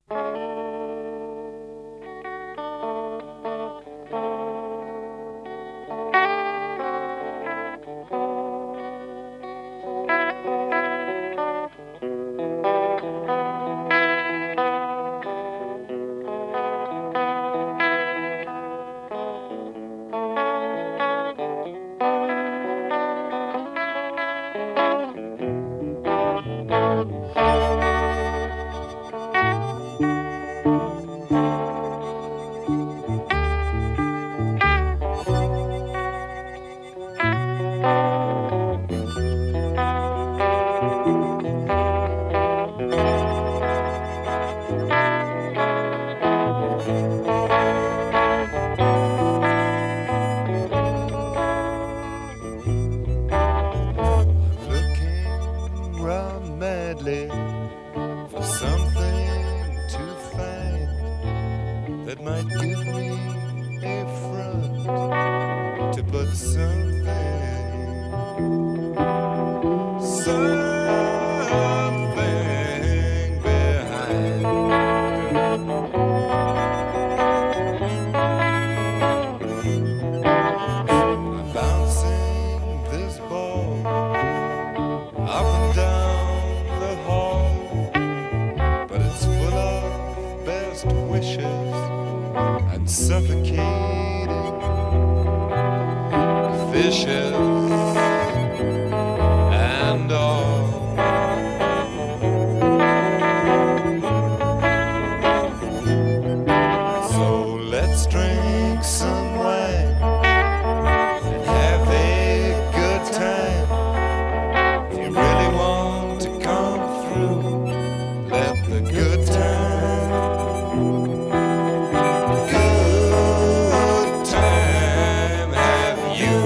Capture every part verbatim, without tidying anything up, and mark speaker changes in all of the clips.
Speaker 1: Looking round madly for something to find that might give me a front to put something, something behind. I'm bouncing this ball up and down the hall, but it's full of best wishes and suffocating fishes and all. So let's drink some wine and have a good time. If you really want to come through, let the good time, good time have you.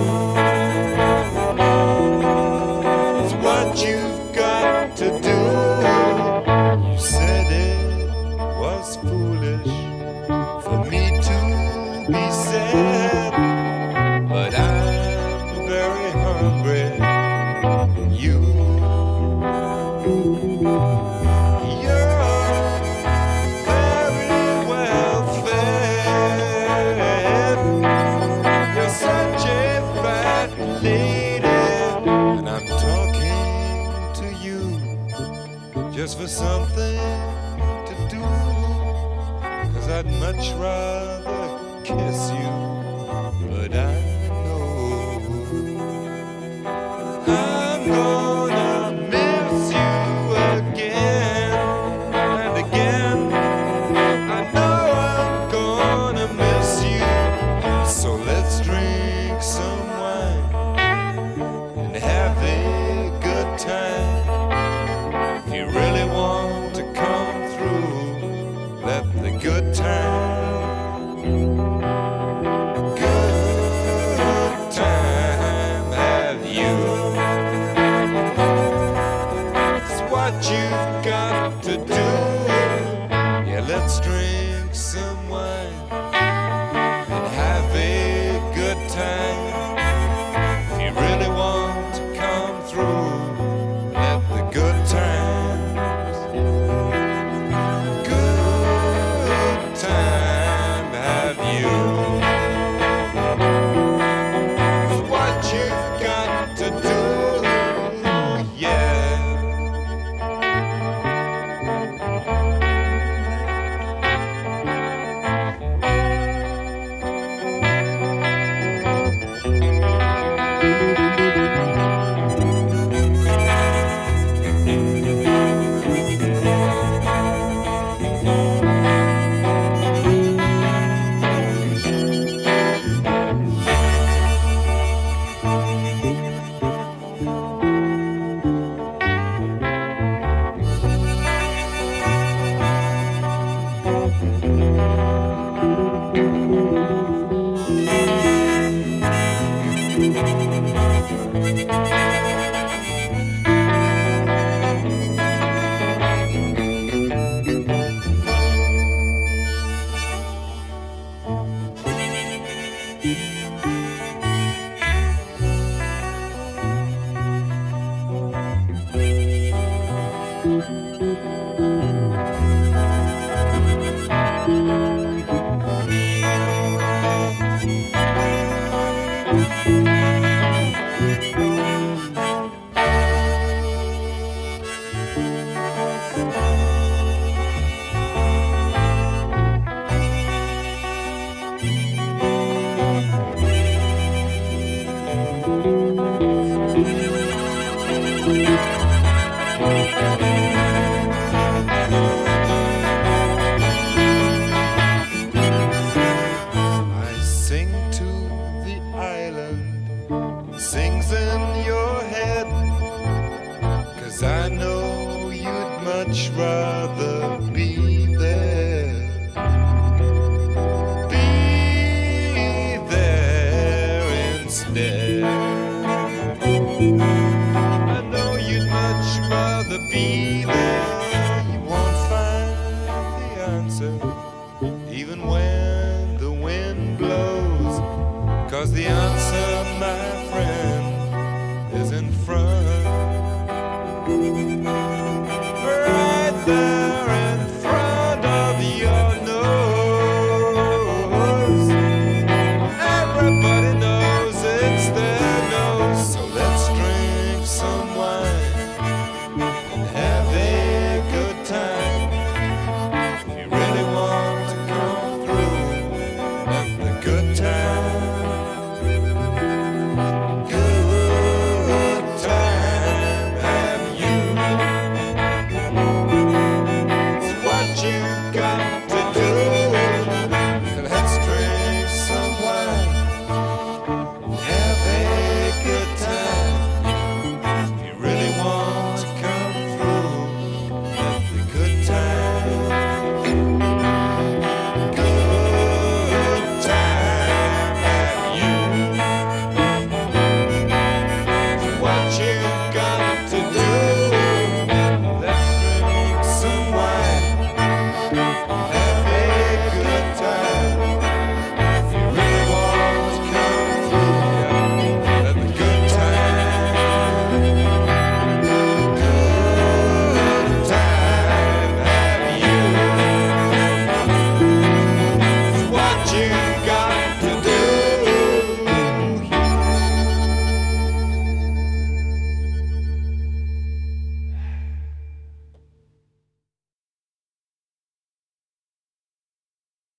Speaker 1: It's what you've got to do. You said it was foolish for me to be sad, but I'm very hungry. You, you're very well fed. You're such a fat lady, and I'm talking to you just for something to do, 'cause I'd much rather kiss you